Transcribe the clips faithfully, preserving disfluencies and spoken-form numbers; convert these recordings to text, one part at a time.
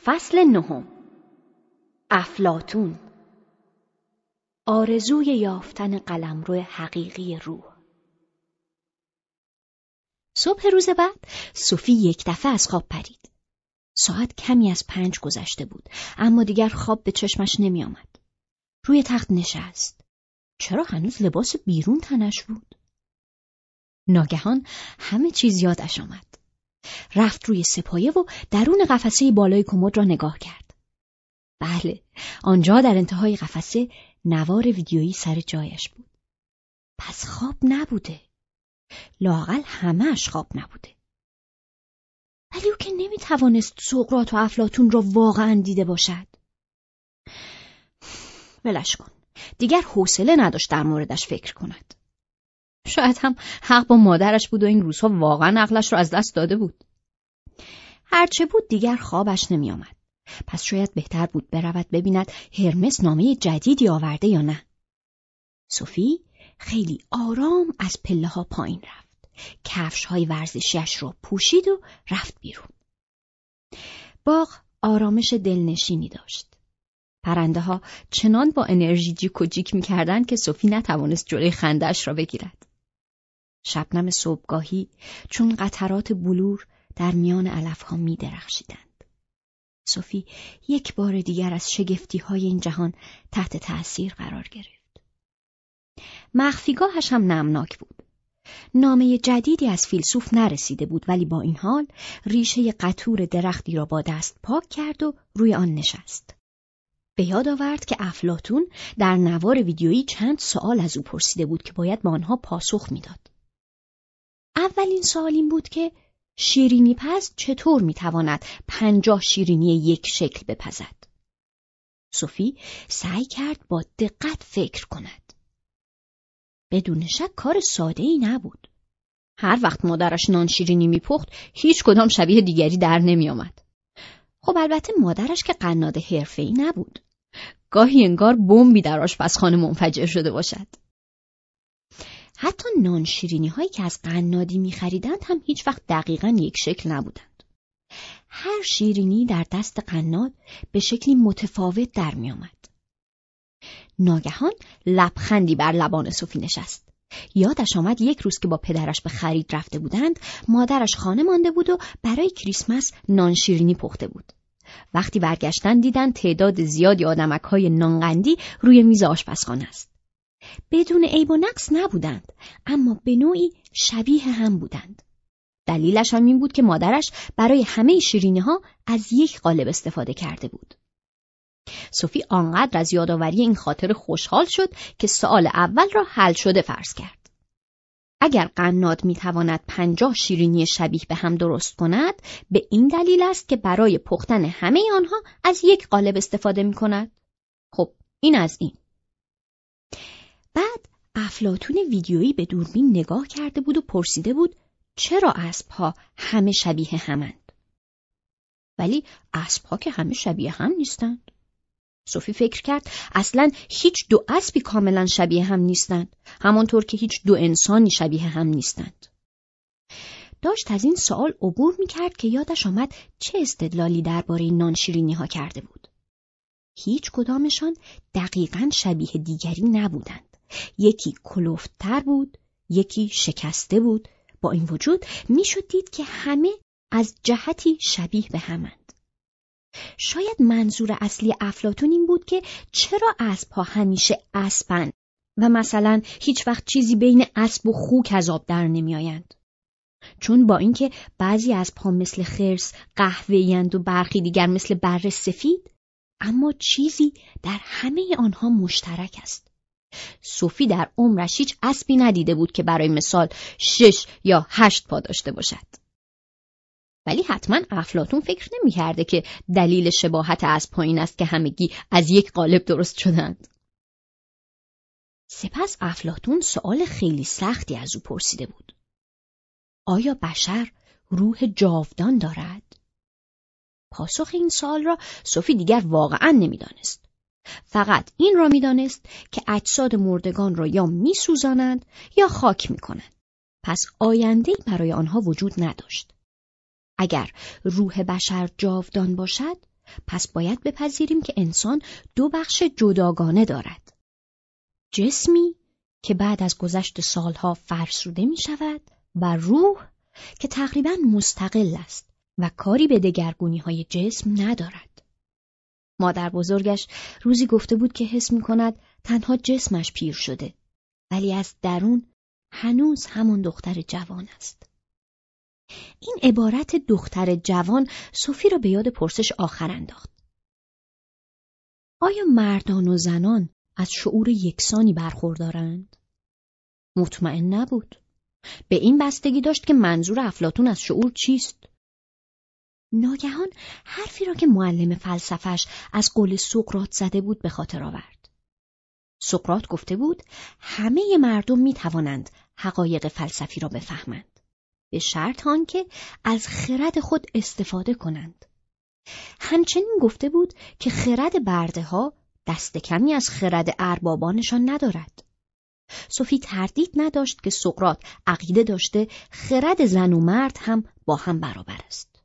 فصل نهم. افلاطون. آرزوی یافتن قلمرو حقیقی روح. صبح روز بعد صوفی یک دفعه از خواب پرید. ساعت کمی از پنج گذشته بود، اما دیگر خواب به چشمش نمی آمد. روی تخت نشست. چرا هنوز لباس بیرون تنش بود؟ ناگهان همه چیز یادش آمد. رفت روی سپایه و درون قفسه بالای کمد را نگاه کرد. بله، آنجا در انتهای قفسه نوار ویدیویی سر جایش بود. پس خواب نبوده. لااقل همه‌اش خواب نبوده. ولی او که نمیتوانست سقراط و افلاطون را واقعا دیده باشد. ولش کن. دیگر حوصله نداشت در موردش فکر کند. شاید هم حق با مادرش بود و این روزها واقعا عقلش را از دست داده بود. هرچه بود دیگر خوابش نمی آمد. پس شاید بهتر بود برود ببیند هرمس نامه جدیدی آورده یا نه. صوفی خیلی آرام از پله ها پایین رفت. کفش های ورزشیش را پوشید و رفت بیرون. باغ آرامش دلنشینی داشت. پرنده ها چنان با انرژی جیک و جیک می کردن که صوفی نتوانست جلوی خنده‌اش را بگیرد. شبنم صبحگاهی چون قطرات بلور در میان علفها می درخشیدند. صوفی یک بار دیگر از شگفتی های این جهان تحت تأثیر قرار گرفت. مخفیگاهش هم نمناک بود. نامه جدیدی از فیلسوف نرسیده بود، ولی با این حال ریشه قطور درختی را با دست پاک کرد و روی آن نشست. به یاد آورد که افلاطون در نوار ویدیویی چند سوال از او پرسیده بود که باید با آنها پاسخ میداد. اولین سوال این بود که شیرینی پز چطور میتواند پنجاه شیرینی یک شکل بپزد؟ صوفی سعی کرد با دقت فکر کند. بدون شک کار ساده‌ای نبود. هر وقت مادرش نان شیرینی میپخت هیچ کدام شبیه دیگری در نمیآمد. خب البته مادرش که قناد حرفه‌ای نبود. گاهی انگار بمبی در آشپزخانه منفجر شده باشد. حتی نان شیرینی هایی که از قنادی می خریدند هم هیچ وقت دقیقاً یک شکل نبودند. هر شیرینی در دست قناد به شکلی متفاوت در می آمد. ناگهان لبخندی بر لبان صوفی نشست. یادش آمد یک روز که با پدرش به خرید رفته بودند، مادرش خانه مانده بود و برای کریسمس نان شیرینی پخته بود. وقتی برگشتن دیدن تعداد زیادی آدمک های نانقندی روی میز آشپزخانه است. بدون عیب و نقص نبودند، اما به نوعی شبیه هم بودند. دلیلش هم این بود که مادرش برای همه شیرینی ها از یک قالب استفاده کرده بود. صوفی آنقدر از یادآوری این خاطر خوشحال شد که سوال اول را حل شده فرض کرد. اگر قناد میتواند پنجاه شیرینی شبیه به هم درست کند، به این دلیل است که برای پختن همه آنها از یک قالب استفاده میکند. خب این از این. بعد افلاطون ویدیویی به دوربین نگاه کرده بود و پرسیده بود چرا اسب‌ها همه شبیه همند؟ ولی اسب‌ها که همه شبیه هم نیستند. صوفی فکر کرد اصلاً هیچ دو اسبی کاملاً شبیه هم نیستند، همانطور که هیچ دو انسانی شبیه هم نیستند. داشت از این سوال عبور می‌کرد که یادش آمد چه استدلالی درباره نان شیرینی‌ها کرده بود. هیچ کدامشان دقیقاً شبیه دیگری نبودند. یکی کلفت‌تر بود، یکی شکسته بود. با این وجود میشد دید که همه از جهتی شبیه به همند. شاید منظور اصلی افلاطون این بود که چرا اسب‌ها همیشه اسبند و مثلا هیچ وقت چیزی بین اسب و خوک از آب در نمیآیند. چون با اینکه بعضی اسب‌ها مثل خرس قهوه‌ای‌اند و برخی دیگر مثل بره سفید، اما چیزی در همه آنها مشترک است. صوفی در عمرش هیچ اسبی ندیده بود که برای مثال شش یا هشت پا داشته باشد. ولی حتما افلاطون فکر نمی کرده که دلیل شباهت اسب‌ها این است که همگی از یک قالب درست شدند. سپس افلاطون سؤال خیلی سختی از او پرسیده بود. آیا بشر روح جاودان دارد؟ پاسخ این سوال را صوفی دیگر واقعا نمی دانست. فقط این را می دانست که اجساد مردگان را یا می سوزانند یا خاک می کنند. پس آینده‌ای برای آنها وجود نداشت. اگر روح بشر جاودان باشد، پس باید بپذیریم که انسان دو بخش جداگانه دارد. جسمی که بعد از گذشت سالها فرسوده می شود و روح که تقریباً مستقل است و کاری به دگرگونی‌های جسم ندارد. مادر بزرگش روزی گفته بود که حس می کند تنها جسمش پیر شده، ولی از درون هنوز همون دختر جوان است. این عبارت دختر جوان صوفی را به یاد پرسش آخر انداخت. آیا مردان و زنان از شعور یکسانی برخوردارند؟ مطمئن نبود. به این بستگی داشت که منظور افلاطون از شعور چیست؟ ناگهان حرفی را که معلم فلسفه‌اش از قول سقراط زده بود به خاطر آورد. سقراط گفته بود همه مردم می توانند حقایق فلسفی را بفهمند، به شرط آنکه از خرد خود استفاده کنند. همچنین گفته بود که خرد برده ها دست کمی از خرد اربابانشان ندارد. صوفی تردید نداشت که سقراط عقیده داشته خرد زن و مرد هم با هم برابر است.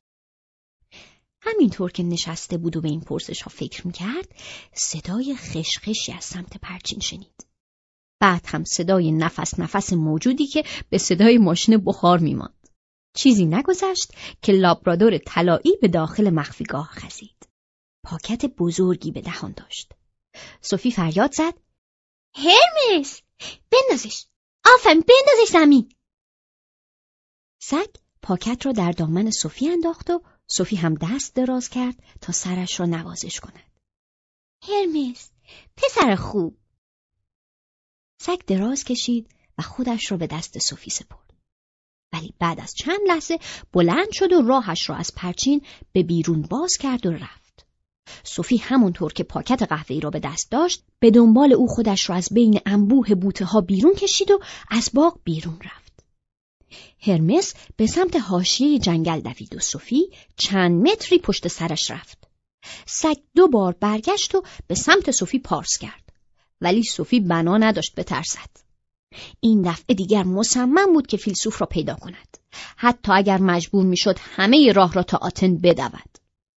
همینطور که نشسته بود و به این پرسش ها فکر میکرد، صدای خشخشی از سمت پرچین شنید. بعد هم صدای نفس نفس موجودی که به صدای ماشین بخار میماند. چیزی نگذشت که لابرادور طلایی به داخل مخفیگاه خزید. پاکت بزرگی به دهان داشت. صوفی فریاد زد: هرمس! بندازش! آفرین، بندازش زمین! سگ پاکت را در دامن صوفی انداخت و صوفی هم دست دراز کرد تا سرش را نوازش کند. هرمس، پسر خوب! سگ دراز کشید و خودش را به دست صوفی سپرد. ولی بعد از چند لحظه بلند شد و راهش را از پرچین به بیرون باز کرد و رفت. صوفی همونطور که پاکت قهوه‌ای را به دست داشت، به دنبال او خودش را از بین انبوه بوته ها بیرون کشید و از باغ بیرون رفت. هرمس به سمت حاشیه جنگل دوید و صوفی چند متری پشت سرش رفت. سگ دو بار برگشت و به سمت صوفی پارس کرد، ولی صوفی بنا نداشت بترسد. این دفعه دیگر مصمم بود که فیلسوف را پیدا کند، حتی اگر مجبور میشد همه راه را تا آتن بدود.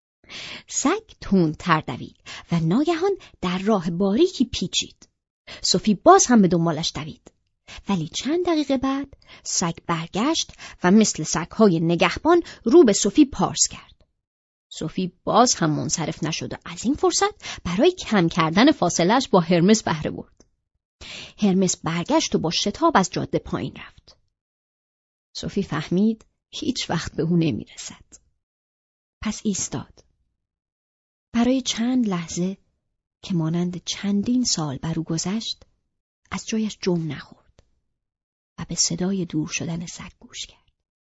سگ تندتر دوید و ناگهان در راه باریکی پیچید. صوفی باز هم به دنبالش دوید، ولی چند دقیقه بعد سگ برگشت و مثل سگ‌های نگهبان رو به صوفی پارس کرد. صوفی باز هم منصرف نشد و از این فرصت برای کم کردن فاصله‌اش با هرمس بهره برد. هرمس برگشت و با شتاب از جاده پایین رفت. صوفی فهمید هیچ وقت به او نمیرسد. پس ایستاد. برای چند لحظه که مانند چندین سال بر او گذشت، از جایش جم نخورد و به صدای دور شدن سگ گوش کرد.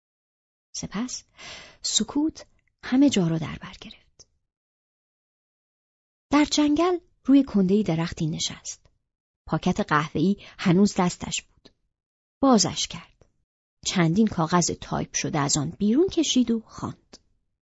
سپس سکوت همه جا را در بر گرفت. در جنگل روی کنده‌ای درختی نشست. پاکت قهوه‌ای هنوز دستش بود. بازش کرد. چندین کاغذ تایپ شده از آن بیرون کشید و خواند: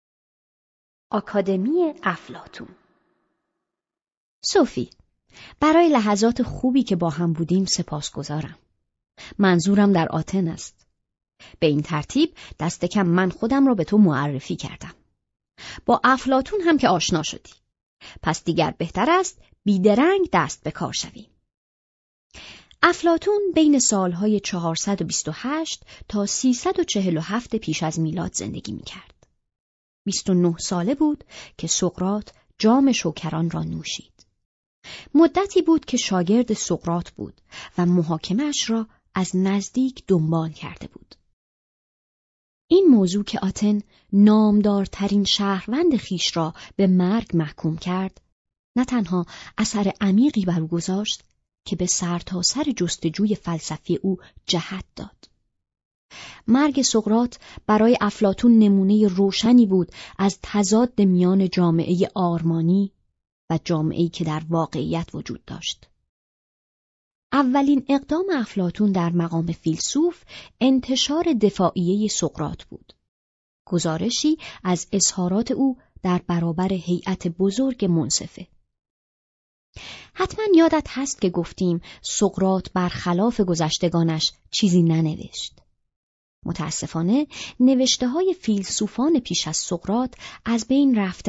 آکادمی افلاطون. صوفی، برای لحظات خوبی که با هم بودیم سپاسگزارم. منظورم در آتن است. به این ترتیب دست کم من خودم را به تو معرفی کردم. با افلاطون هم که آشنا شدی. پس دیگر بهتر است بیدرنگ دست به کار شویم. افلاطون بین سالهای چهارصد و بیست و هشت تا سیصد و چهل و هفت پیش از میلاد زندگی می‌کرد. بیست و نه ساله بود که سقراط جام شوکران را نوشید. مدتی بود که شاگرد سقراط بود و محاکمه‌اش را از نزدیک دنبال کرده بود. این موضوع که آتن نامدارترین شهروند خیش را به مرگ محکوم کرد، نه تنها اثر عمیقی بر او گذاشت که به سرتاسر جستجوی فلسفی او جهت داد. مرگ سقراط برای افلاطون نمونه روشنی بود از تضاد میان جامعه آرمانی و جامعه‌ای که در واقعیت وجود داشت. اولین اقدام افلاطون در مقام فیلسوف انتشار دفاعیه سقراط بود. گزارشی از اظهارات او در برابر هیئت بزرگ منصفه. حتما یادت هست که گفتیم سقراط برخلاف گذشتگانش چیزی ننوشت. متاسفانه نوشته‌های فیلسوفان پیش از سقراط از بین رفته است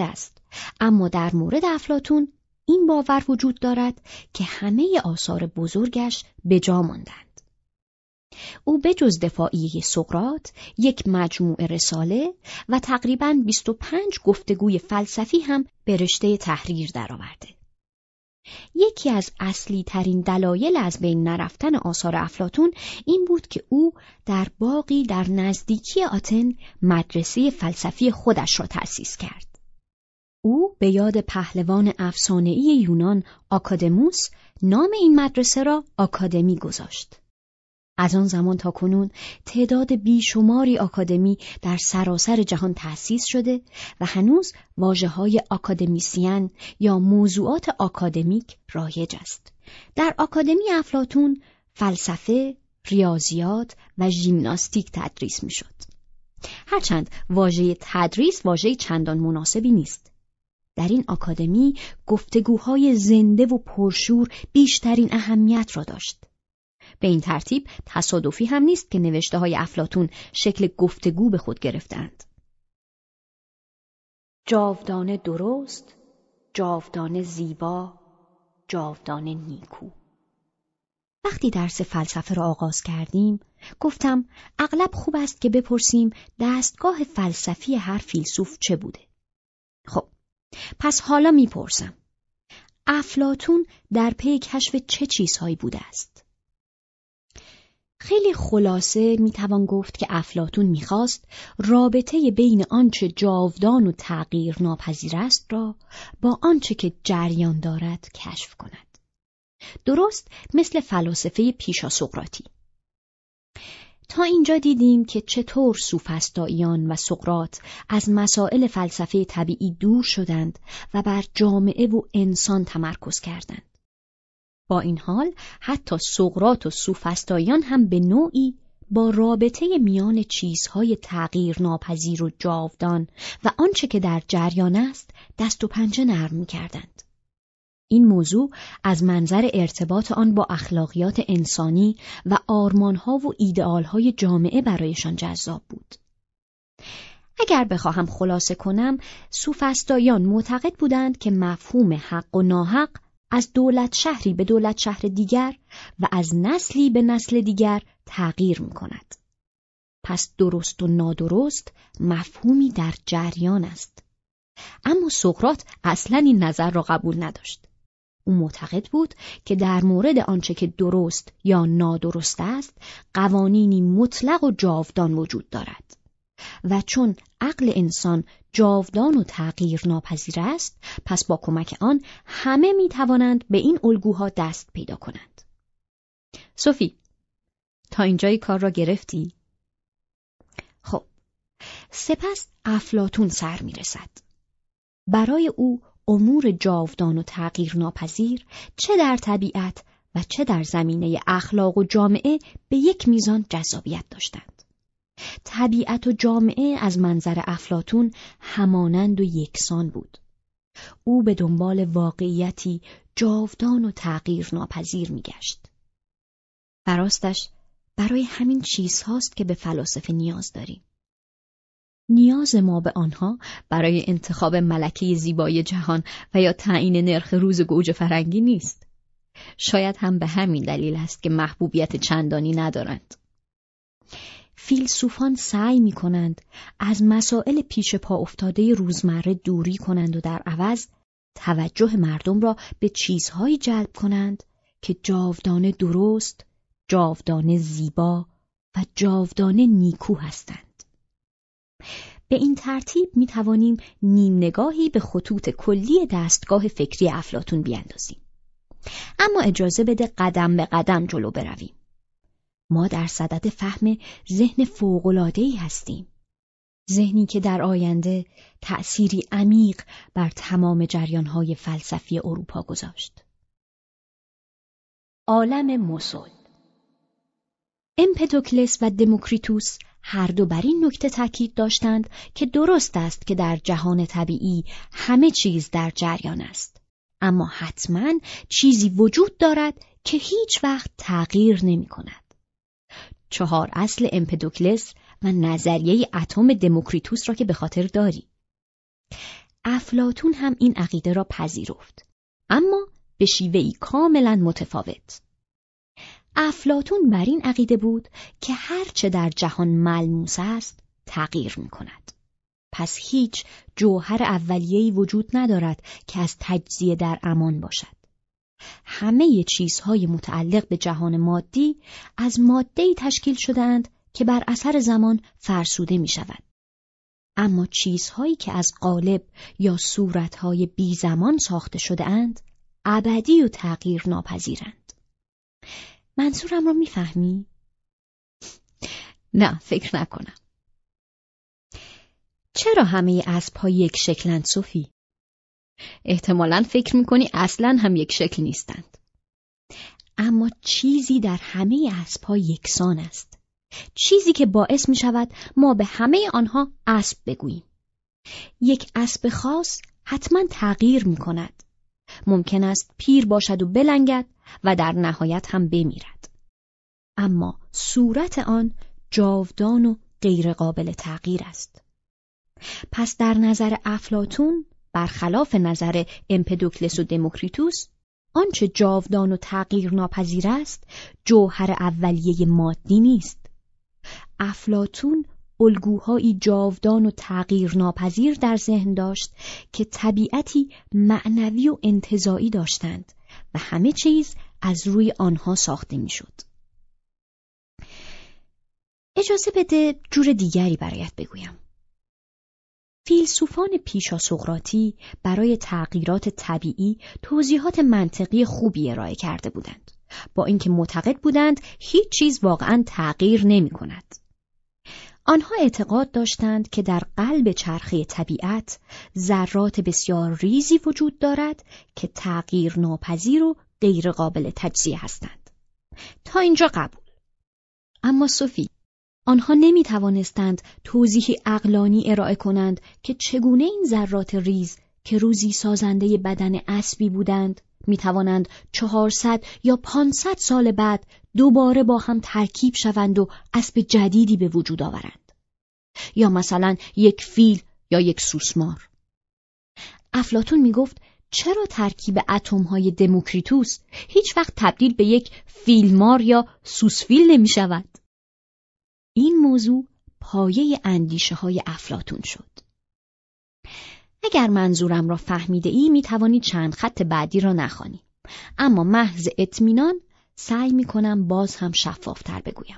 اما در مورد افلاطون این باور وجود دارد که همه آثار بزرگش به جا ماندند. او به جز دفاعیه سقراط یک مجموعه رساله و تقریباً بیست و پنج گفتگوی فلسفی هم به رشته تحریر درآورده. یکی از اصلی ترین دلایل از بین نرفتن آثار افلاطون این بود که او در باغی در نزدیکی آتن مدرسه فلسفی خودش را تأسیس کرد. او به یاد پهلوان افسانه‌ای یونان آکادموس نام این مدرسه را آکادمی گذاشت. از آن زمان تا کنون تعداد بیشماری آکادمی در سراسر جهان تأسیس شده و هنوز واژه‌های آکادمیسین یا موضوعات آکادمیک رایج است. در آکادمی افلاطون فلسفه، ریاضیات و ژیمناستیک تدریس می‌شد. هرچند واژه تدریس واژه چندان مناسبی نیست. در این آکادمی گفتگوهای زنده و پرشور بیشترین اهمیت را داشت. به این ترتیب تصادفی هم نیست که نوشته‌های افلاطون شکل گفتگو به خود گرفتند. جاودانه درست، جاودانه زیبا، جاودانه نیکو. وقتی درس فلسفه را آغاز کردیم، گفتم اغلب خوب است که بپرسیم دستگاه فلسفی هر فیلسوف چه بوده. خب، پس حالا میپرسم افلاطون در پی کشف چه چیزهایی بوده است؟ خیلی خلاصه میتوان گفت که افلاطون میخواست رابطه بین آنچه جاودان و تغییر ناپذیر است را با آنچه که جریان دارد کشف کند. درست مثل فلاسفه پیشا سقراطی. تا اینجا دیدیم که چطور سوفسطائیان و سقراط از مسائل فلسفه طبیعی دور شدند و بر جامعه و انسان تمرکز کردند. با این حال حتی سقراط و سوفسطائیان هم به نوعی با رابطه میان چیزهای تغییر ناپذیر و جاودان و آنچه که در جریان است دست و پنجه نرم می‌کردند. این موضوع از منظر ارتباط آن با اخلاقیات انسانی و آرمان‌ها و ایدئال‌های جامعه برایشان جذاب بود. اگر بخواهم خلاصه کنم، سوفسطائیان معتقد بودند که مفهوم حق و ناحق از دولت شهری به دولت شهر دیگر و از نسلی به نسل دیگر تغییر می‌کند. پس درست و نادرست مفهومی در جریان است. اما سقراط اصلاً این نظر را قبول نداشت. او معتقد بود که در مورد آنچه که درست یا نادرست است، قوانینی مطلق و جاودان وجود دارد. و چون عقل انسان جاودان و تغییر ناپذیر است، پس با کمک آن همه می توانند به این الگوها دست پیدا کنند. صوفی، تا اینجای کار را گرفتی؟ خب، سپس افلاطون سر می رسد. برای او امور جاودان و تغییر ناپذیر چه در طبیعت و چه در زمینه اخلاق و جامعه به یک میزان جذابیت داشتند. طبیعت و جامعه از منظر افلاطون همانند و یکسان بود. او به دنبال واقعیتی جاودان و تغییر ناپذیر می‌گشت. براستش برای همین چیزهاست که به فلاسفه نیاز داریم. نیاز ما به آنها برای انتخاب ملکه زیبای جهان و یا تعیین نرخ روز گوجه فرنگی نیست. شاید هم به همین دلیل است که محبوبیت چندانی ندارند. فیلسوفان سعی می کنند از مسائل پیش پا افتاده روزمره دوری کنند و در عوض توجه مردم را به چیزهایی جلب کنند که جاودانه درست، جاودانه زیبا و جاودانه نیکو هستند. به این ترتیب می توانیم نیم نگاهی به خطوط کلی دستگاه فکری افلاطون بیاندازیم. اما اجازه بده قدم به قدم جلو برویم. ما در صدد فهم ذهن فوق‌العاده‌ای هستیم. ذهنی که در آینده تأثیری عمیق بر تمام جریان‌های فلسفی اروپا گذاشت. عالم مسل. امپدوکلس و دموکریتوس هر دو بر این نکته تاکید داشتند که درست است که در جهان طبیعی همه چیز در جریان است، اما حتماً چیزی وجود دارد که هیچ وقت تغییر نمی کند. چهار اصل امپدوکلس و نظریه اتم دموکریتوس را که به خاطر داری. افلاطون هم این عقیده را پذیرفت، اما به شیوهی کاملا متفاوت. افلاطون بر این عقیده بود که هر چه در جهان ملموس است تغییر می کند. پس هیچ جوهر اولیه‌ای وجود ندارد که از تجزیه در امان باشد. همه چیزهای متعلق به جهان مادی از ماده‌ای تشکیل شده‌اند که بر اثر زمان فرسوده می شود. اما چیزهایی که از قالب یا صورتهای بی زمان ساخته شده‌اند ابدی و تغییر ناپذیرند. منظورم رو میفهمی؟ نه، فکر نکنم. چرا همه اسب‌ها یک شکلند صوفی؟ احتمالاً فکر میکنی اصلاً هم یک شکل نیستند. اما چیزی در همه اسب‌ها یکسان است. چیزی که باعث می شود ما به همه آنها اسب بگوییم. یک اسب خاص حتما تغییر می کند. ممکن است پیر باشد و بلنگد و در نهایت هم بمیرد. اما صورت آن جاودان و غیر قابل تغییر است. پس در نظر افلاطون، برخلاف نظر امپدوکلس و دموکریتوس، آنچه جاودان و تغییر ناپذیر است، جوهر اولیه مادی نیست. افلاطون الگوهایی جاودان و تغییر ناپذیر در ذهن داشت که طبیعتی معنوی و انتزاعی داشتند و همه چیز از روی آنها ساخته میشد. اجازه بده جور دیگری برایت بگویم. فیلسوفان پیشا سقراطی برای تغییرات طبیعی توضیحات منطقی خوبی ارائه کرده بودند، با اینکه معتقد بودند هیچ چیز واقعاً تغییر نمی کند. آنها اعتقاد داشتند که در قلب چرخه طبیعت ذرات بسیار ریزی وجود دارد که تغییر ناپذیر و غیر قابل تجزیه هستند. تا اینجا قبول. اما صوفی، آنها نمی توانستند توضیحی عقلانی ارائه کنند که چگونه این ذرات ریز که روزی سازنده بدن اسبی بودند می توانند چهارصد یا پانصد سال بعد دوباره با هم ترکیب شوند و اسب جدیدی به وجود آورند. یا مثلا یک فیل یا یک سوسمار. افلاطون می گفت چرا ترکیب اتم‌های دموکریتوس هیچ وقت تبدیل به یک فیلمار یا سوسفیل نمی شود؟ این موضوع پایه اندیشه های افلاطون شد. اگر منظورم را فهمیده ای می توانی چند خط بعدی را نخوانی، اما محض اطمینان سعی می کنم باز هم شفافتر بگویم.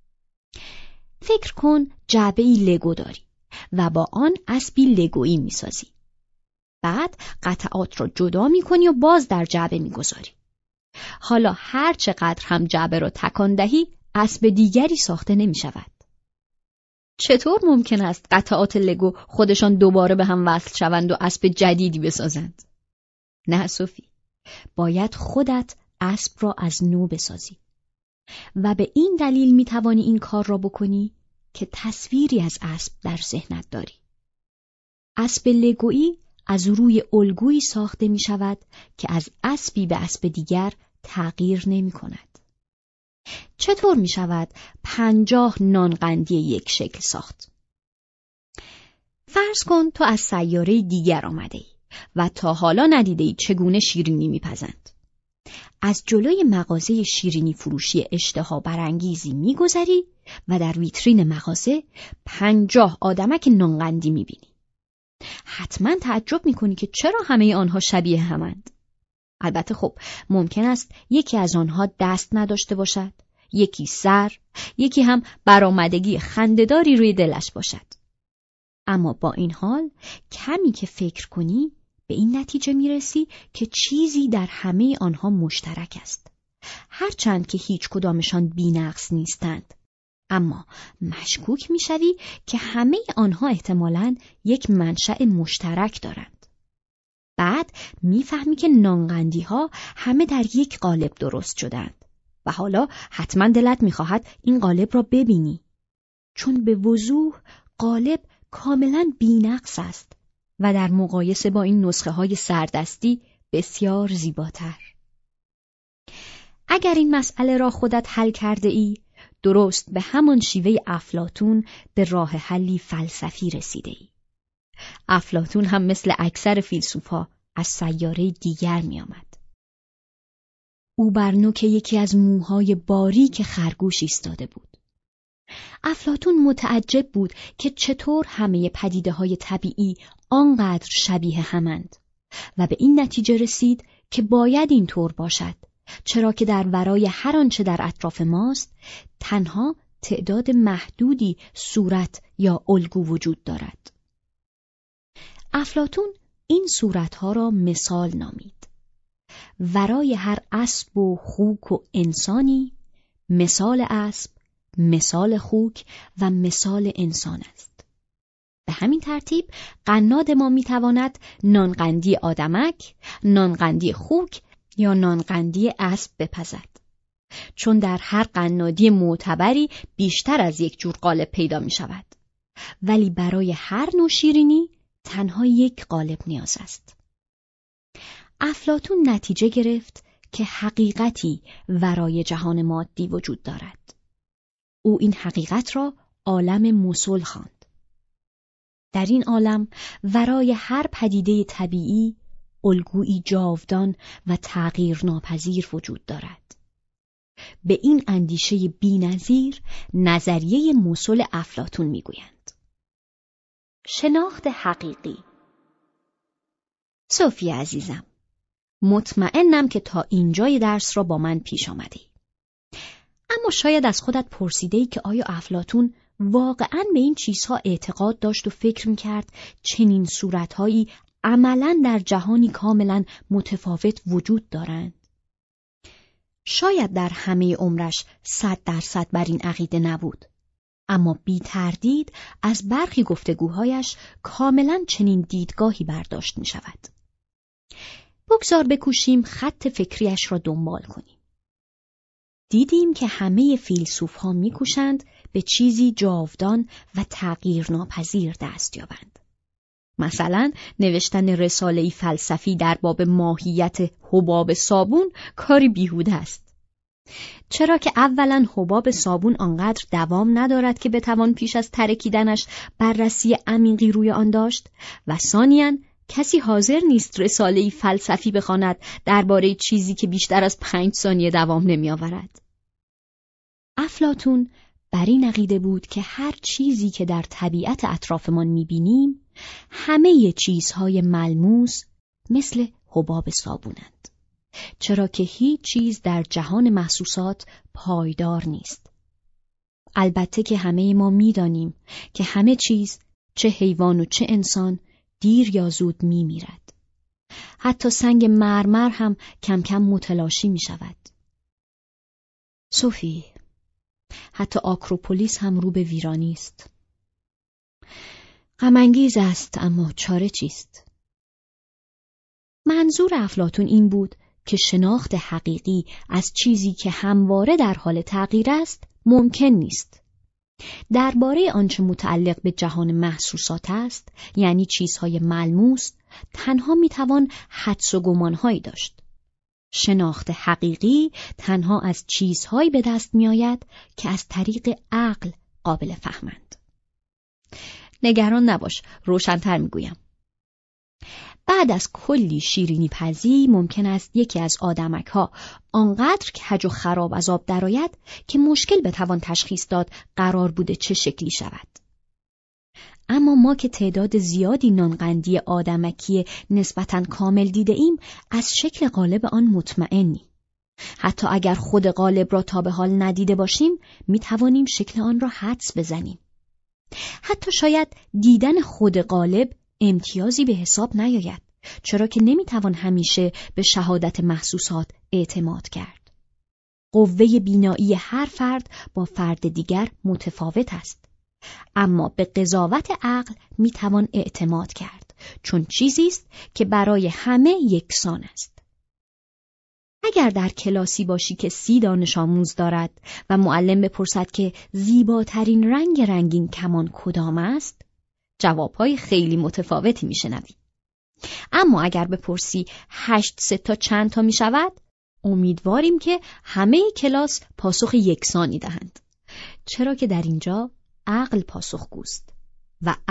فکر کن جعبه‌ای لگو داری و با آن اسبی لگویی می سازی. بعد قطعات را جدا می کنی و باز در جعبه می گذاری. حالا هر چقدر هم جعبه را تکان دهی اسب دیگری ساخته نمی شود. چطور ممکن است قطعات لگو خودشان دوباره به هم وصل شوند و اسب جدیدی بسازند؟ نه صوفی، باید خودت اسب را از نو بسازی. و به این دلیل می توانی این کار را بکنی که تصویری از اسب در ذهنت داری. اسب لگویی از روی الگویی ساخته می شود که از اسبی به اسب دیگر تغییر نمی کند. چطور می شود پنجاه نانقندی یک شکل ساخت؟ فرض کن تو از سیاره دیگر آمده ای و تا حالا ندیده ای چگونه شیرینی می پزند. از جلوی مغازه شیرینی فروشی اشتها برانگیزی می گذری و در ویترین مغازه پنجاه آدمک نانقندی می بینی. حتما تعجب می کنی که چرا همه آنها شبیه همند. البته خب ممکن است یکی از آنها دست نداشته باشد، یکی سر، یکی هم برآمدگی خنده‌داری روی دلش باشد. اما با این حال کمی که فکر کنی به این نتیجه میرسی که چیزی در همه آنها مشترک است. هرچند که هیچ کدامشان بی‌نقص نیستند، اما مشکوک میشوی که همه آنها احتمالاً یک منشأ مشترک دارند. بعد میفهمی که نانقندی ها همه در یک قالب درست شدند و حالا حتما دلت میخواهد این قالب را ببینی، چون به وضوح قالب کاملا بی‌نقص است و در مقایسه با این نسخه های سردستی بسیار زیباتر. اگر این مسئله را خودت حل کرده ای، درست به همان شیوه افلاطون به راه حلی فلسفی رسیده ای. افلاطون هم مثل اکثر فیلسوفا از سیاره دیگر می آمد. او بر نوک یکی از موهای باریک خرگوش ایستاده بود. افلاطون متعجب بود که چطور همه پدیده‌های طبیعی آنقدر شبیه همند و به این نتیجه رسید که باید اینطور باشد، چرا که در ورای هر آنچه در اطراف ماست تنها تعداد محدودی صورت یا الگو وجود دارد. افلاطون این صورتها را مثال نامید. ورای هر اسب و خوک و انسانی مثال اسب، مثال خوک و مثال انسان است. به همین ترتیب قناد ما میتواند نانقندی آدمک، نانقندی خوک یا نانقندی اسب بپزد، چون در هر قنادی معتبری بیشتر از یک جور قالب پیدا می شود. ولی برای هر نوع شیرینی تنها یک قالب نیاز است. افلاطون نتیجه گرفت که حقیقتی ورای جهان مادی وجود دارد. او این حقیقت را عالم موصل خواند. در این عالم ورای هر پدیده طبیعی الگویی جاودان و تغییر ناپذیر وجود دارد. به این اندیشه بی‌نظیر نظریه موصل افلاطون میگویند. شناخت حقیقی. صوفی عزیزم، مطمئنم که تا اینجای درس را با من پیش آمدی. اما شاید از خودت پرسیده‌ای که آیا افلاطون واقعاً به این چیزها اعتقاد داشت و فکر می‌کرد چنین صورت‌هایی عملاً در جهانی کاملاً متفاوت وجود دارند؟ شاید در همه عمرش صد درصد بر این عقیده نبود، اما بی تردید از برخی گفتگوهایش کاملاً چنین دیدگاهی برداشت می شود. بگذار بکوشیم خط فکریش را دنبال کنیم. دیدیم که همه فیلسوف‌ها می‌کوشند به چیزی جاودان و تغییر ناپذیر دست یابند. مثلا نوشتن رساله‌ای فلسفی در باب ماهیت حباب صابون کاری بیهوده است. چرا که اولا حباب صابون آنقدر دوام ندارد که بتوان پیش از ترکیدنش بررسی عمیقی روی آن داشت و ثانیاً کسی حاضر نیست رساله‌ای فلسفی بخواند درباره چیزی که بیشتر از پنج ثانیه دوام نمی‌آورد. افلاطون بر این عقیده بود که هر چیزی که در طبیعت اطرافمان می‌بینیم همه چیزهای ملموس مثل حباب صابونند، چرا که هیچ چیز در جهان محسوسات پایدار نیست. البته که همه ما می‌دانیم که همه چیز، چه حیوان و چه انسان، دیر یا زود می‌میرد. حتی سنگ مرمر هم کم کم متلاشی می‌شود. صوفی، حتی آکروپولیس هم رو به ویرانی است. غم انگیز است، اما چاره چیست؟ منظور افلاطون این بود که شناخت حقیقی از چیزی که همواره در حال تغییر است ممکن نیست. درباره آنچه متعلق به جهان محسوسات است، یعنی چیزهای ملموس، تنها میتوان حدس و گمانهایی داشت. شناخت حقیقی تنها از چیزهایی به دست میآید که از طریق عقل قابل فهمند. نگران نباش، روشن‌تر میگویم. بعد از کلی شیرینی پزی ممکن است یکی از آدمک‌ها آنقدر کج و خراب از آب درآید که مشکل بتوان تشخیص داد قرار بوده چه شکلی شود. اما ما که تعداد زیادی نانقندی آدمکی نسبتاً کامل دیده ایم، از شکل قالب آن مطمئنیم. حتی اگر خود قالب را تا به حال ندیده باشیم، می توانیم شکل آن را حدس بزنیم. حتی شاید دیدن خود قالب امتیازی به حساب نیاید، چرا که نمی توان همیشه به شهادت محسوسات اعتماد کرد. قوه بینایی هر فرد با فرد دیگر متفاوت است. اما به قضاوت عقل می توان اعتماد کرد، چون چیزی است که برای همه یکسان است. اگر در کلاسی باشی که سی دانش آموز دارد و معلم بپرسد که زیباترین رنگ رنگین کمان کدام است، جوابهای خیلی متفاوتی می شنوی. اما اگر بپرسی هشت سه تا چند تا می شود، امیدواریم که همه کلاس پاسخ یکسانی دهند، چرا که در اینجا عقل پاسخگوست و عقل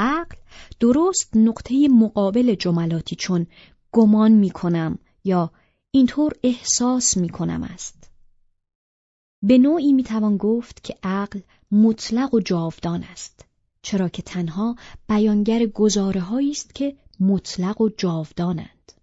درست نقطه مقابل جملاتی چون گمان می کنم یا اینطور احساس می کنم است. به نوعی می توان گفت که عقل مطلق و جاودان است، چرا که تنها بیانگر گزاره‌هایی است که مطلق و جاودانند.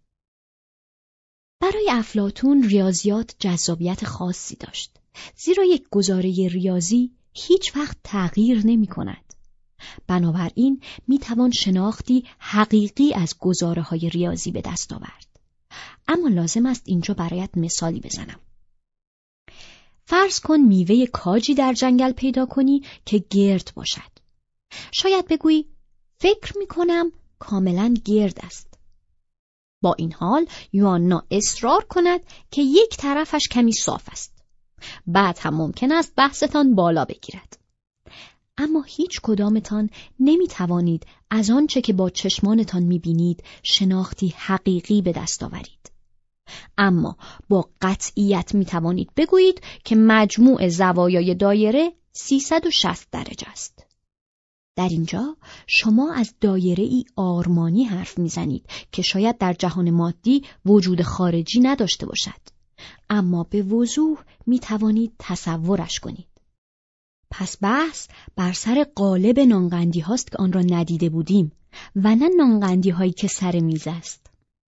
برای افلاطون ریاضیات جذابیت خاصی داشت، زیرا یک گزاره ریاضی هیچ وقت تغییر نمی کند. بنابراین می توان شناختی حقیقی از گزاره‌های ریاضی به دست آورد. اما لازم است اینجا برایت مثالی بزنم. فرض کن میوه کاجی در جنگل پیدا کنی که گرد باشد. شاید بگویی فکر می کنم کاملا گرد است. با این حال یوحنا اصرار کند که یک طرفش کمی صاف است. بعد هم ممکن است بحثتان بالا بگیرد. اما هیچ کدامتان نمی توانید از آنچه که با چشمانتان می بینید شناختی حقیقی به دست آورید. اما با قطعیت می توانید بگویید که مجموع زوایای دایره سیصد و شصت درجه است. در اینجا شما از دایره ای آرمانی حرف می زنید که شاید در جهان مادی وجود خارجی نداشته باشد، اما به وضوح می توانید تصورش کنید. پس بحث بر سر قالب نانقندی هاست که آن را ندیده بودیم و نه نانقندی هایی که سر میز است.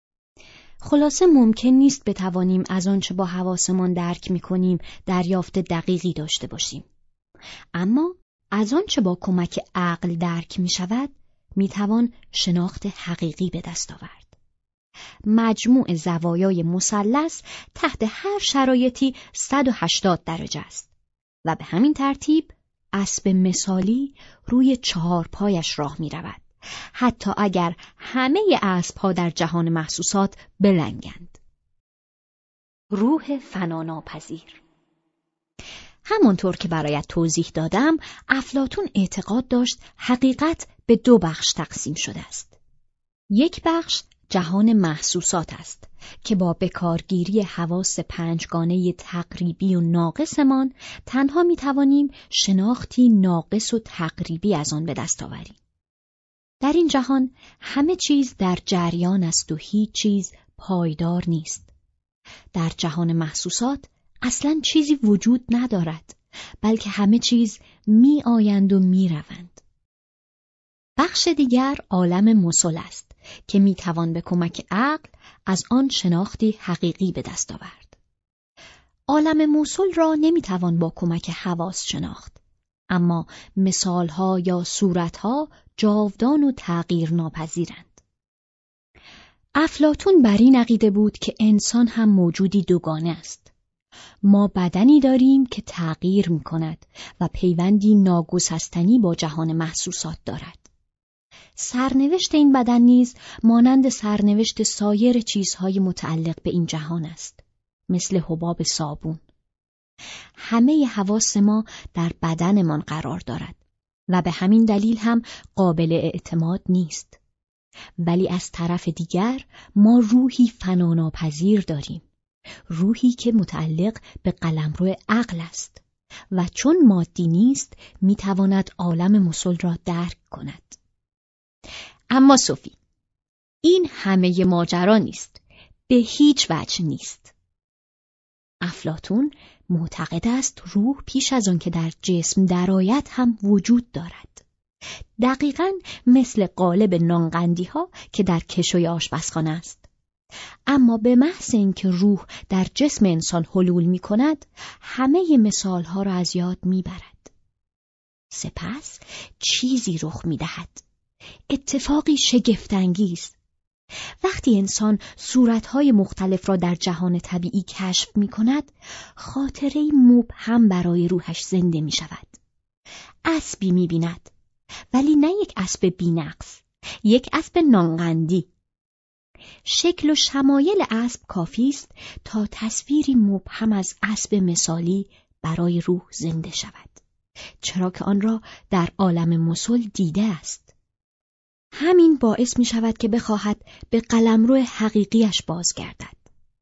خلاصه ممکن نیست بتوانیم از آنچه با حواسمان درک می کنیم دریافت دقیقی داشته باشیم. اما از آنچه با کمک عقل درک می شود می توان شناخت حقیقی به دست آورد. مجموع زوایای مثلث تحت هر شرایطی صد و هشتاد درجه است و به همین ترتیب اسب مثالی روی چهار پایش راه می رود، حتی اگر همه اسب‌ها در جهان محسوسات بلنگند. روح فناناپذیر. همانطور که برایت توضیح دادم، افلاطون اعتقاد داشت حقیقت به دو بخش تقسیم شده است. یک بخش جهان محسوسات است که با بکارگیری حواس پنجگانه تقریبی و ناقصمان تنها می توانیم شناختی ناقص و تقریبی از آن به دست آوریم. در این جهان همه چیز در جریان است و هیچ چیز پایدار نیست. در جهان محسوسات اصلاً چیزی وجود ندارد، بلکه همه چیز می آیند و می روند. بخش دیگر عالم مثل است که می توان به کمک عقل از آن شناختی حقیقی به دست آورد. عالم مثل را نمی توان با کمک حواس شناخت، اما مثالها یا صورتها جاودان و تغییر ناپذیرند. افلاطون بر این عقیده بود که انسان هم موجودی دوگانه است. ما بدنی داریم که تغییر می کند و پیوندی ناگسستنی با جهان محسوسات دارد. سرنوشت این بدن نیز مانند سرنوشت سایر چیزهای متعلق به این جهان است، مثل حباب صابون. همه حواس ما در بدنمان قرار دارد و به همین دلیل هم قابل اعتماد نیست. ولی از طرف دیگر ما روحی فناناپذیر داریم، روحی که متعلق به قلمرو عقل است و چون مادی نیست میتواند عالم مثل را درک کند. اما صوفی، این همه ماجرا نیست، به هیچ وجه نیست. افلاطون معتقد است روح پیش از آن که در جسم درآید هم وجود دارد. دقیقاً مثل قالب نانقندی ها که در کشوی آشپزخانه است. اما به محض اینکه روح در جسم انسان حلول می کند، همه مثال ها را از یاد می برد. سپس چیزی رخ می دهد. اتفاقی شگفت‌انگیز. وقتی انسان صورتهای مختلف را در جهان طبیعی کشف می کند، خاطره‌ای مبهم برای روحش زنده می شود. اسبی می بیند، ولی نه یک اسب بی‌نقص، یک اسب نانقندی. شکل و شمایل اسب کافی است تا تصویری مبهم از اسب مثالی برای روح زنده شود، چرا که آن را در عالم مثل دیده است. همین باعث می شود که بخواهد به قلمرو حقیقیش بازگردد.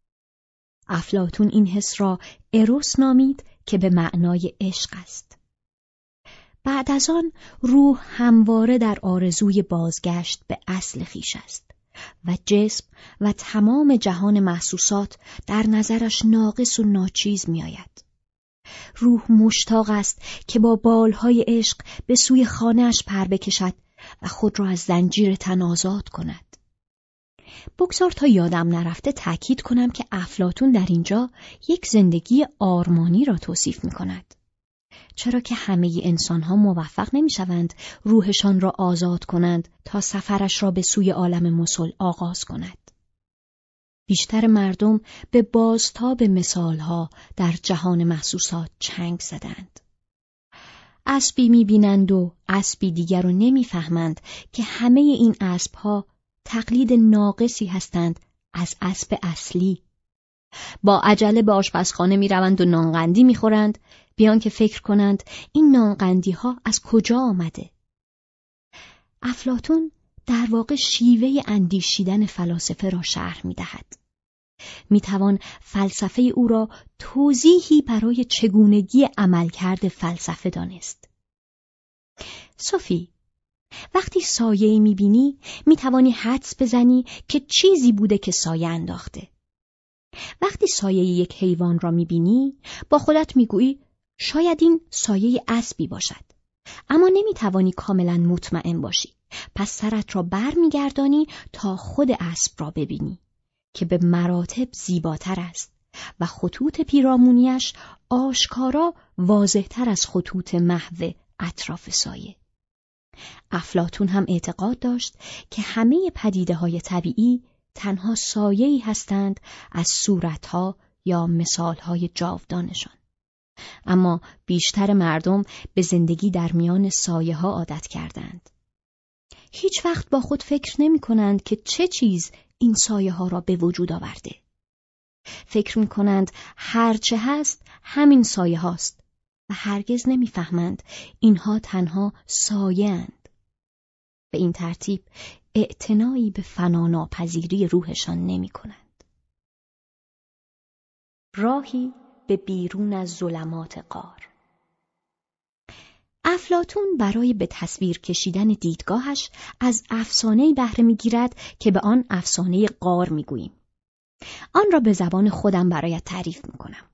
افلاطون این حس را اروس نامید که به معنای عشق است. بعد از آن روح همواره در آرزوی بازگشت به اصل خویش است و جسم و تمام جهان محسوسات در نظرش ناقص و ناچیز می آید. روح مشتاق است که با بالهای عشق به سوی خانه‌اش پر بکشد و خود را از زنجیر تن آزاد کند. بگذار تا یادم نرفته تأکید کنم که افلاطون در اینجا یک زندگی آرمانی را توصیف می کند. چرا که همه انسان‌ها موفق نمی‌شوند روحشان را آزاد کنند تا سفرش را به سوی عالم مسل آغاز کند. بیشتر مردم به بازتاب مثالها در جهان محسوسات چنگ زدند. اسبی می‌بینند و اسبی دیگر رو نمی‌فهمند که همه این اسب‌ها تقلید ناقصی هستند از اسب اصلی. با عجله به آشپزخانه می‌روند و نانقندی می‌خورند، بیان که فکر کنند این نانقندی ها از کجا آمده. افلاطون در واقع شیوه اندیشیدن فلاسفه را شرح می دهد. می توان فلسفه او را توضیحی برای چگونگی عملکرد فلسفه دانست. صوفی، وقتی سایه‌ای می بینی می توانی حدس بزنی که چیزی بوده که سایه انداخته. وقتی سایه یک حیوان را می بینی با خودت می گویی شاید این سایه اسبی باشد، اما نمیتوانی کاملا مطمئن باشی. پس سرت را بر میگردانی تا خود اسب را ببینی که به مراتب زیباتر است و خطوط پیرامونیش آشکارا واضحتر از خطوط محو اطراف سایه. افلاطون هم اعتقاد داشت که همه پدیده‌های طبیعی تنها سایه‌ای هستند از صورتها یا مثالهای جاودانشان. اما بیشتر مردم به زندگی در میان سایه ها عادت کردند. هیچ وقت با خود فکر نمی کنند که چه چیز این سایه ها را به وجود آورده. فکر می کنند هر چه هست همین سایه هاست و هرگز نمی فهمند اینها تنها سایه اند. به این ترتیب اعتنایی به فناناپذیری روحشان نمی کنند. راهی به بیرون از ظلمات غار. افلاطون برای به تصویر کشیدن دیدگاهش از افسانه‌ای بهره می‌گیرد که به آن افسانه غار می‌گوییم. آن را به زبان خودم برایت تعریف می‌کنم.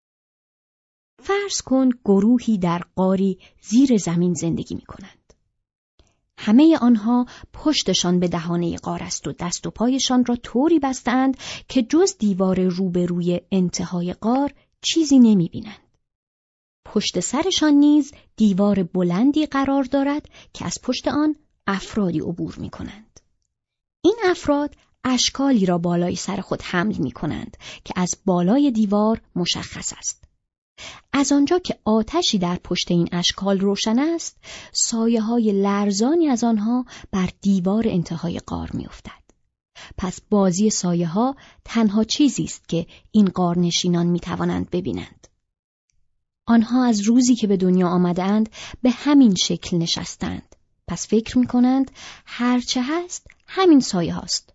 فرض کن گروهی در غاری زیر زمین زندگی می‌کنند. همه آنها پشتشان به دهانه غار است و دست و پایشان را طوری بستند که جز دیوار روبروی انتهای غار چیزی نمی بینند. پشت سرشان نیز دیوار بلندی قرار دارد که از پشت آن افرادی عبور می کنند. این افراد اشکالی را بالای سر خود حمل می کنند که از بالای دیوار مشخص است. از آنجا که آتشی در پشت این اشکال روشن است، سایه های لرزانی از آنها بر دیوار انتهای غار می افتد. پس بازی سایه ها تنها چیزی است که این غارنشینان می توانند ببینند. آنها از روزی که به دنیا آمدند به همین شکل نشستند. پس فکر می کنند هرچه هست همین سایه هاست.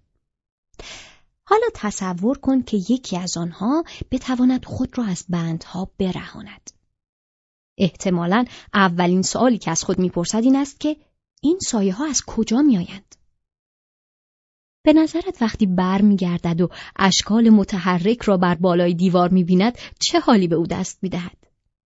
حالا تصور کن که یکی از آنها بتواند خود را از بندها برهاند. احتمالاً اولین سوالی که از خود میپرسد این است که این سایه ها از کجا می آیند؟ به نظرت وقتی بر می گردد و اشکال متحرک را بر بالای دیوار می بیند چه حالی به او دست می دهد؟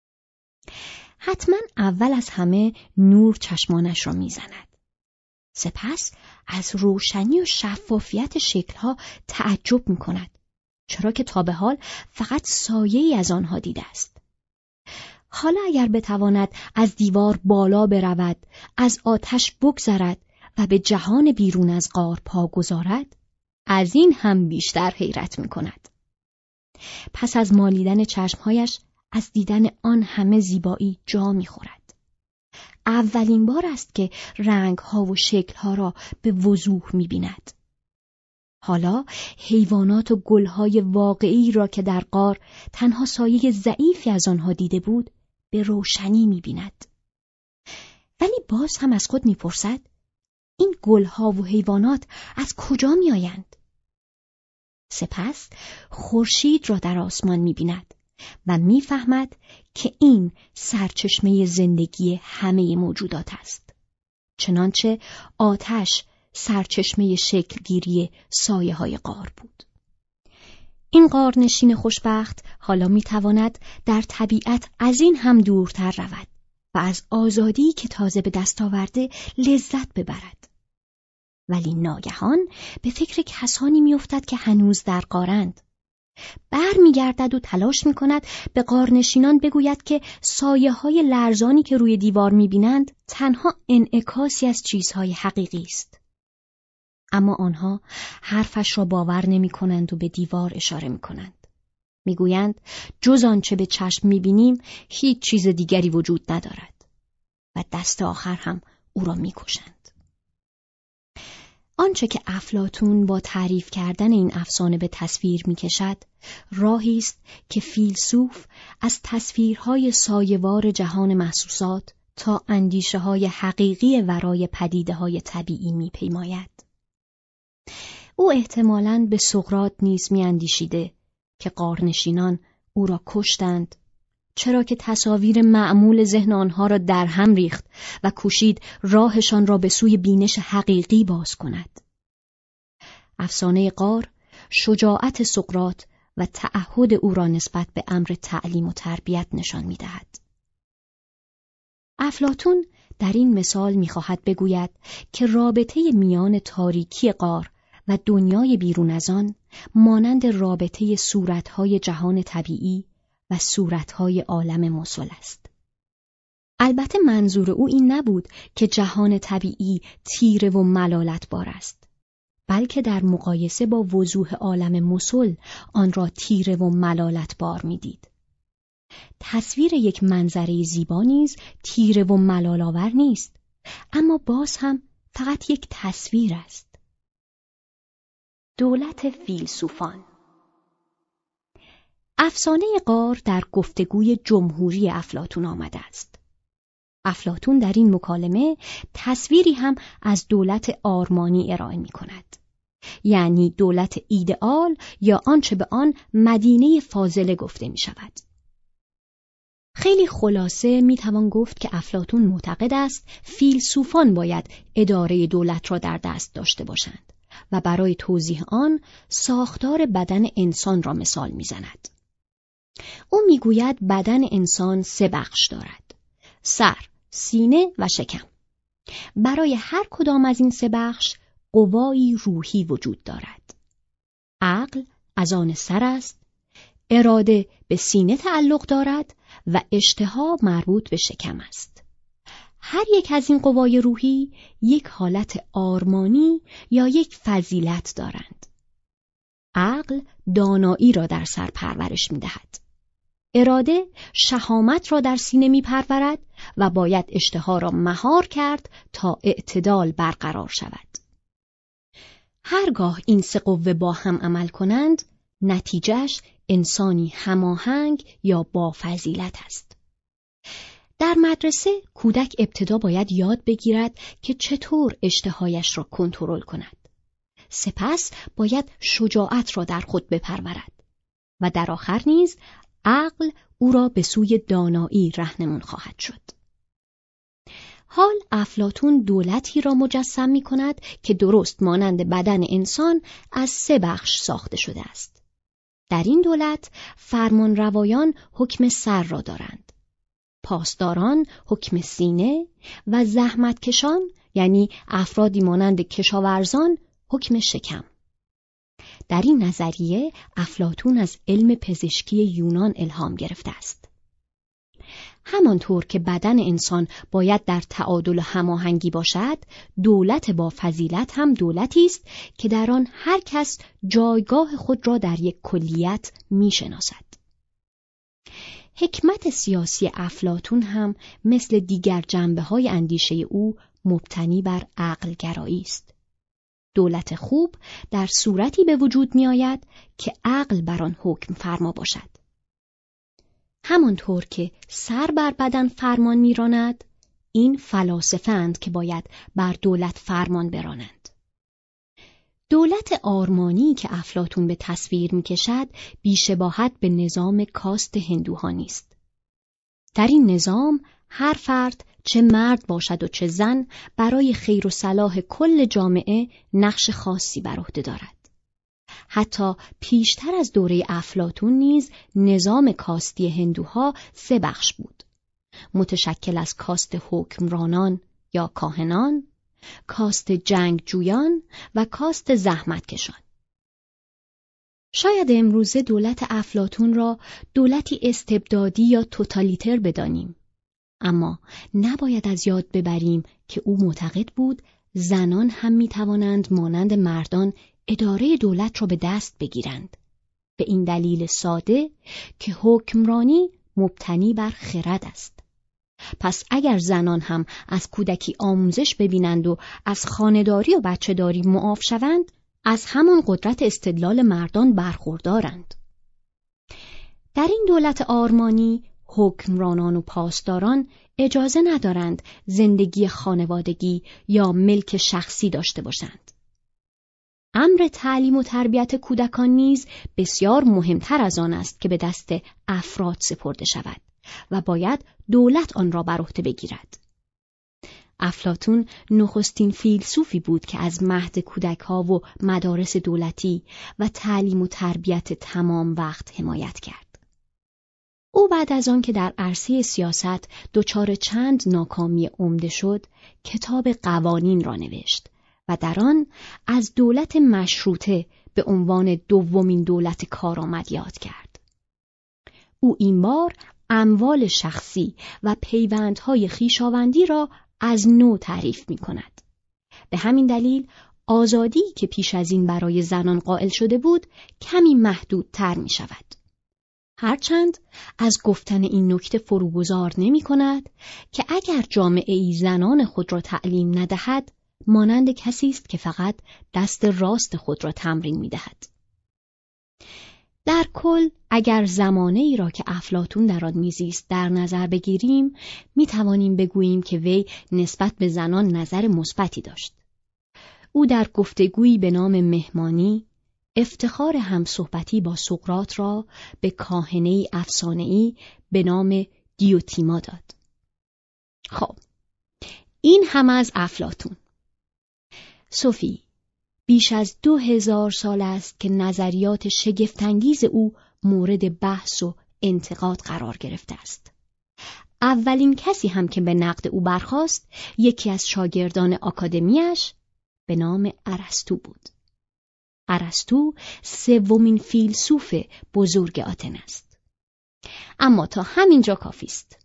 حتما اول از همه نور چشمانش را می زند. سپس از روشنی و شفافیت شکلها تعجب می کند، چرا که تا به حال فقط سایه‌ای از آنها دیده است. حالا اگر بتواند از دیوار بالا برود، از آتش بگذرد و به جهان بیرون از غار پا گذارد، از این هم بیشتر حیرت می کند. پس از مالیدن چشمهایش از دیدن آن همه زیبایی جا می خورد. اولین بار است که رنگها و شکلها را به وضوح می بیند. حالا حیوانات و گلهای واقعی را که در غار تنها سایه ضعیفی از آنها دیده بود به روشنی می بیند. ولی باز هم از خود می پرسد این گلها و حیوانات از کجا می آیند؟ سپس خورشید را در آسمان می بیند و میفهمد که این سرچشمه زندگی همه موجودات است. چنانچه آتش سرچشمه شکلگیری سایه های غار بود. این غارنشین خوشبخت حالا میتواند در طبیعت از این هم دورتر رود و از آزادی که تازه به دست آورده لذت ببرد. ولی ناگهان به فکر کسانی میافتد که هنوز در غارند. بر میگردد و تلاش میکند به غارنشینان بگوید که سایه های لرزانی که روی دیوار میبینند تنها انعکاسی از چیزهای حقیقی است. اما آنها حرفش را باور نمی کنند و به دیوار اشاره می کنند. می گویند جز آنچه به چشم می بینیم هیچ چیز دیگری وجود ندارد و دست آخر هم او را می کشند. آنچه که افلاطون با تعریف کردن این افسانه به تصویر می کشد راهی است که فیلسوف از تصویرهای سایه‌وار جهان محسوسات تا اندیشه های حقیقی ورای پدیده های طبیعی می پیماید. او احتمالاً به سقراط نیز می‌اندیشیده که غارنشینان او را کشتند، چرا که تصاویر معمول ذهن آنها را در هم ریخت و کوشید راهشان را به سوی بینش حقیقی باز کند. افسانه غار شجاعت سقراط و تعهد او را نسبت به امر تعلیم و تربیت نشان می‌دهد. افلاطون در این مثال می‌خواهد بگوید که رابطه میان تاریکی غار و دنیای بیرون از آن مانند رابطه صورتهای جهان طبیعی و صورتهای عالم مسل است. البته منظور او این نبود که جهان طبیعی تیره و ملالت بار است، بلکه در مقایسه با وضوح عالم مسل آن را تیره و ملالت بار می دید. تصویر یک منظره زیبا نیز تیره و ملال‌آور نیست، اما باز هم فقط یک تصویر است. دولت فیلسوفان. افسانه غار در گفتگوی جمهوری افلاطون آمده است. افلاطون در این مکالمه تصویری هم از دولت آرمانی ارائه می کند. یعنی دولت ایدئال یا آنچه به آن مدینه فاضله گفته می شود. خیلی خلاصه می توان گفت که افلاطون معتقد است فیلسوفان باید اداره دولت را در دست داشته باشند و برای توضیح آن ساختار بدن انسان را مثال می‌زند. او می‌گوید بدن انسان سه بخش دارد: سر، سینه و شکم. برای هر کدام از این سه بخش قوایی روحی وجود دارد. عقل از آن سر است، اراده به سینه تعلق دارد و اشتها مربوط به شکم است. هر یک از این قوای روحی یک حالت آرمانی یا یک فضیلت دارند. عقل دانایی را در سر پرورش می دهد. اراده شهامت را در سینه می پرورد و باید اشتها را مهار کرد تا اعتدال برقرار شود. هرگاه این سه قوه با هم عمل کنند، نتیجهش انسانی هماهنگ یا با فضیلت است. در مدرسه کودک ابتدا باید یاد بگیرد که چطور اشتهایش را کنترل کند. سپس باید شجاعت را در خود بپرورد و در آخر نیز عقل او را به سوی دانایی راهنمون خواهد شد. حال افلاطون دولتی را مجسم می کند که درست مانند بدن انسان از سه بخش ساخته شده است. در این دولت فرمانروایان حکم سر را دارند، پاسداران حکم سینه و زحمتکشان یعنی افرادی مانند کشاورزان حکم شکم. در این نظریه افلاطون از علم پزشکی یونان الهام گرفته است. همانطور که بدن انسان باید در تعادل و هماهنگی باشد، دولت با فضیلت هم دولتی است که در آن هر کس جایگاه خود را در یک کلیت می‌شناسد. حکمت سیاسی افلاطون هم مثل دیگر جنبه‌های اندیشه او مبتنی بر عقل گرایی است. دولت خوب در صورتی به وجود می آید که عقل بر آن حکم فرما باشد. همانطور که سر بر بدن فرمان می راند، این فلاسفه اند که باید بر دولت فرمان برانند. دولت آرمانی که افلاطون به تصویر می‌کشد بی‌شباهت به نظام کاست هندوها نیست. در این نظام هر فرد چه مرد باشد و چه زن برای خیر و صلاح کل جامعه نقش خاصی بر عهده دارد. حتی پیشتر از دوره افلاطون نیز نظام کاستی هندوها سه بخش بود، متشکل از کاست حکمرانان یا کاهنان، کاست جنگجویان و کاست زحمتکشان. شاید امروزه دولت افلاطون را دولتی استبدادی یا توتالیتر بدانیم، اما نباید از یاد ببریم که او معتقد بود زنان هم می توانند مانند مردان اداره دولت را به دست بگیرند، به این دلیل ساده که حکمرانی مبتنی بر خرد است. پس اگر زنان هم از کودکی آموزش ببینند و از خانه‌داری و بچه‌داری معاف شوند، از همان قدرت استدلال مردان برخوردارند. در این دولت آرمانی حکمرانان و پاسداران اجازه ندارند زندگی خانوادگی یا ملک شخصی داشته باشند. امر تعلیم و تربیت کودکان نیز بسیار مهمتر از آن است که به دست افراد سپرده شود و باید دولت آن را بر عهده بگیرد. افلاطون نخستین فیلسوفی بود که از مهد کودک‌ها و مدارس دولتی و تعلیم و تربیت تمام وقت حمایت کرد. او بعد از آن که در عرصه سیاست دچار چند ناکامی عمده شد، کتاب قوانین را نوشت و در آن از دولت مشروطه به عنوان دومین دولت کارآمد یاد کرد. او این بار اموال شخصی و پیوندهای خویشاوندی را از نو تعریف می کند. به همین دلیل آزادی که پیش از این برای زنان قائل شده بود کمی محدودتر می شود. هرچند از گفتن این نکته فروگذار نمی کند که اگر جامعه ای زنان خود را تعلیم ندهد، مانند کسی است که فقط دست راست خود را تمرین می دهد. در کل اگر زمانه ای را که افلاطون در آن میزیست در نظر بگیریم، می توانیم بگوییم که وی نسبت به زنان نظر مثبتی داشت. او در گفتگویی به نام مهمانی افتخار همصحبتی با سقراط را به کاهنه‌ای افسانه‌ای به نام دیوتیما داد. خب، این هم از افلاطون. سوفی بیش از دو هزار سال است که نظریات شگفت‌انگیز او مورد بحث و انتقاد قرار گرفته است. اولین کسی هم که به نقد او برخاست یکی از شاگردان آکادمیش به نام ارسطو بود. ارسطو سومین فیلسوف بزرگ آتن است. اما تا همینجا کافی است.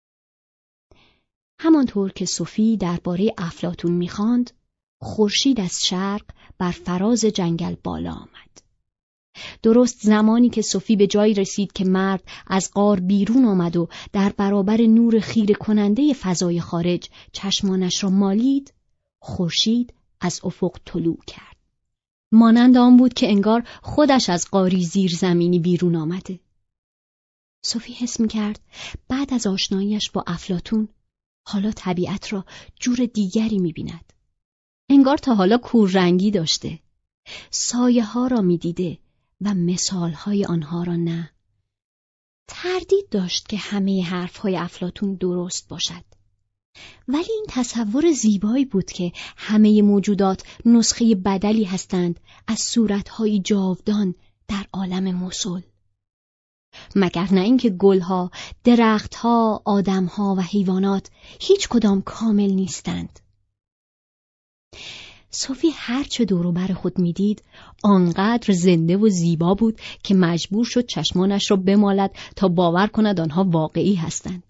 همانطور که سوفی درباره افلاطون می‌خواند، خورشید از شرق بر فراز جنگل بالا آمد. درست زمانی که سوفی به جایی رسید که مرد از غار بیرون آمد و در برابر نور خیره کننده فضای خارج چشمانش را مالید، خورشید از افق طلوع کرد. مانند آن بود که انگار خودش از غاری زیرزمینی بیرون آمده. سوفی حس می‌کرد بعد از آشناییش با افلاطون حالا طبیعت را جور دیگری می‌بیند. انگار تا حالا کوررنگی داشته، سایه ها را می دیده و مثال های آنها را نه. تردید داشت که همه حرف های افلاطون درست باشد. ولی این تصور زیبایی بود که همه موجودات نسخه بدلی هستند از صورت‌های جاودان در عالم موصول. مگر نه اینکه گلها، درختها، آدمها و حیوانات هیچ کدام کامل نیستند. سوفی هرچه دور و بر خود میدید آنقدر زنده و زیبا بود که مجبور شد چشمانش را بمالد تا باور کند آنها واقعی هستند.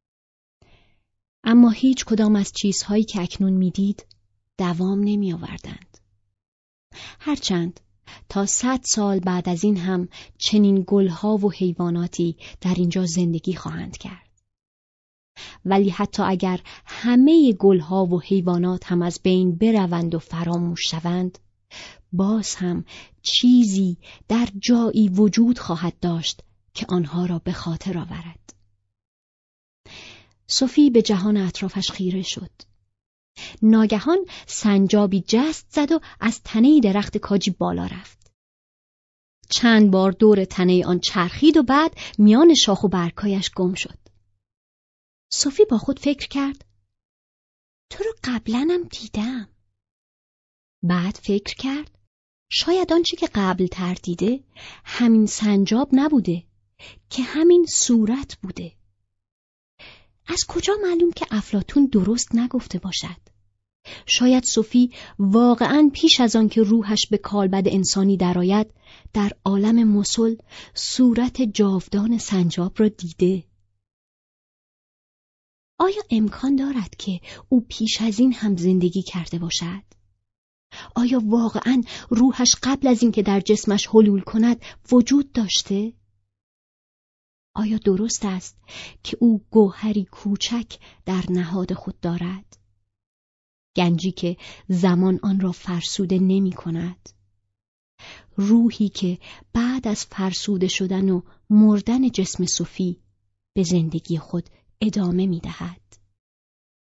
اما هیچ کدام از چیزهایی که اکنون میدید دوام نمی آوردند. هرچند تا صد سال بعد از این هم چنین گلها و حیواناتی در اینجا زندگی خواهند کرد. ولی حتی اگر همه گلها و حیوانات هم از بین بروند و فراموش شوند، باز هم چیزی در جایی وجود خواهد داشت که آنها را به خاطر آورد. سوفی به جهان اطرافش خیره شد. ناگهان سنجابی جست زد و از تنه درخت کاجی بالا رفت. چند بار دور تنه آن چرخید و بعد میان شاخ و برگ‌هایش گم شد. صوفی با خود فکر کرد: تو رو قبلنم دیدم. بعد فکر کرد شاید آنچه که قبل تر دیده همین سنجاب نبوده که همین صورت بوده. از کجا معلوم که افلاطون درست نگفته باشد؟ شاید صوفی واقعاً پیش از آن که روحش به کالبد انسانی درآید در عالم مثل صورت جاودان سنجاب را دیده. آیا امکان دارد که او پیش از این هم زندگی کرده باشد؟ آیا واقعاً روحش قبل از این که در جسمش حلول کند وجود داشته؟ آیا درست است که او گوهری کوچک در نهاد خود دارد؟ گنجی که زمان آن را فرسوده نمی کند. روحی که بعد از فرسوده شدن و مردن جسم صوفی به زندگی خود ادامه می دهد.